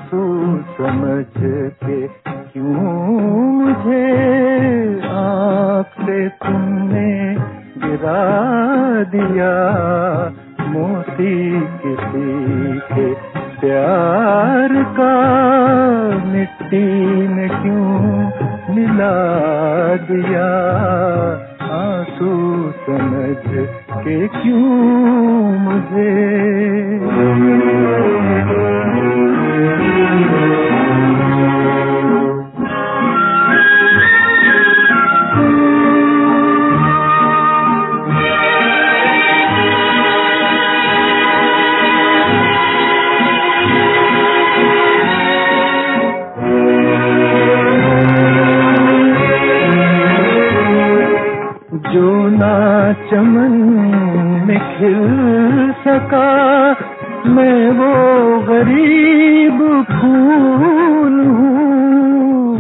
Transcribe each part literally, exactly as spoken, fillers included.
आंसू समझ के क्यों मुझे आँख से तुमने गिरा दिया। मोती किसी के प्यार का मिट्टी में क्यों मिला दिया। आंसू समझ के क्यों मुझे जो ना चमन में खिल सका मैं वो गरीब फूल हूँ।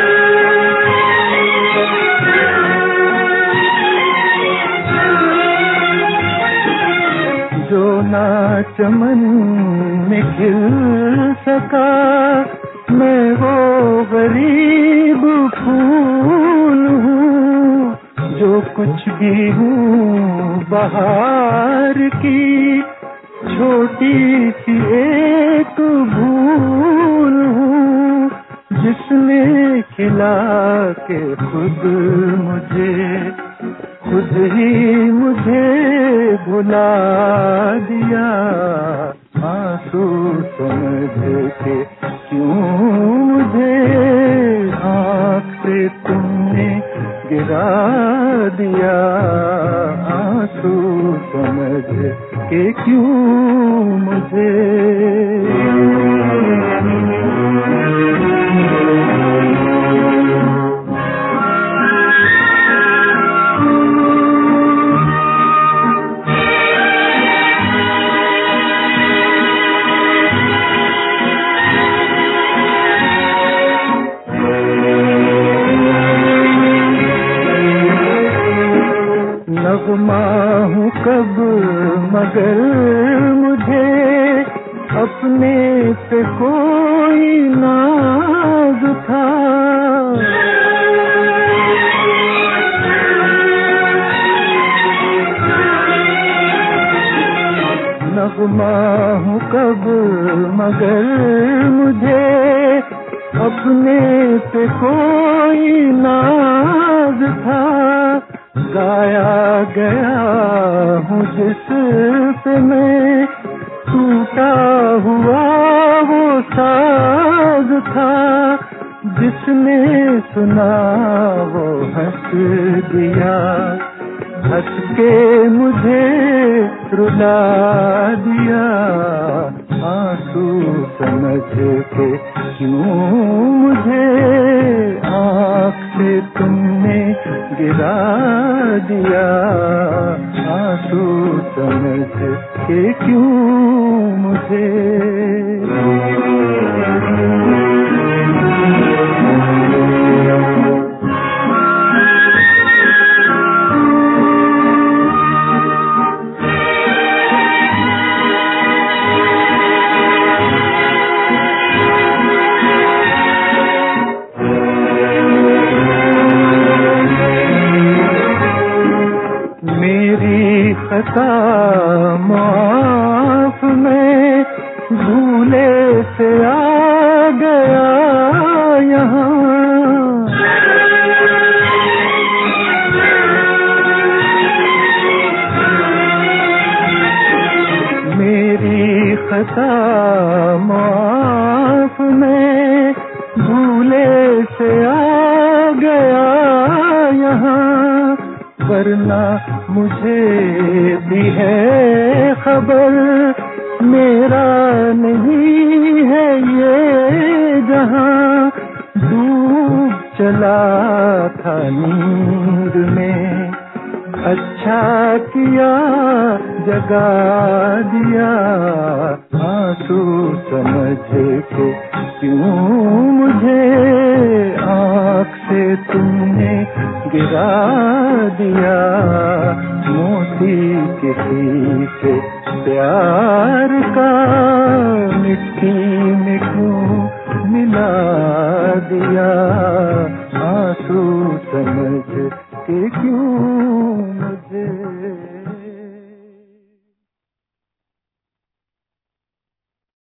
जो ना चमन में खिल सका मैं वो गरीब फूल हूँ। जो कुछ भी हूँ बहार की छोटी सी एक भूल हूँ। जिसने खिला के खुद मुझे खुद ही मुझे भुला दिया। आंसू समझ के क्यों मुझे आँख से तुमने गिरा दिया। आंसू समझ के क्यों मुझे नगमा हूँ कब मगर मुझे अपने पे कोई नाज था। नगमा हूँ कब मगर मुझे अपने पे कोई नाज था। गाया गया हूँ जिस पे मैं टूटा हुआ वो साज था। जिसने सुना वो हंस दिया हंस के मुझे रुला दिया। आंसू समझ के क्यों मुझे आँख से तुमने गिरा दिया। आंसू समझ के क्यों मुझे खता माफ में भूले से आ गया यहाँ। मेरी खता माफ में भूले से आ गया यहाँ। वरना मुझे भी है खबर मेरा नहीं है ये जहां। डूब चला था नींद में अच्छा किया जगा दिया। आंसू समझ के क्यों मुझे आँख से तुमने गिरा दिया। मोती किसी से प्यार का मिट्टी में क्यों लिया आंसू समझ के क्यों मुझे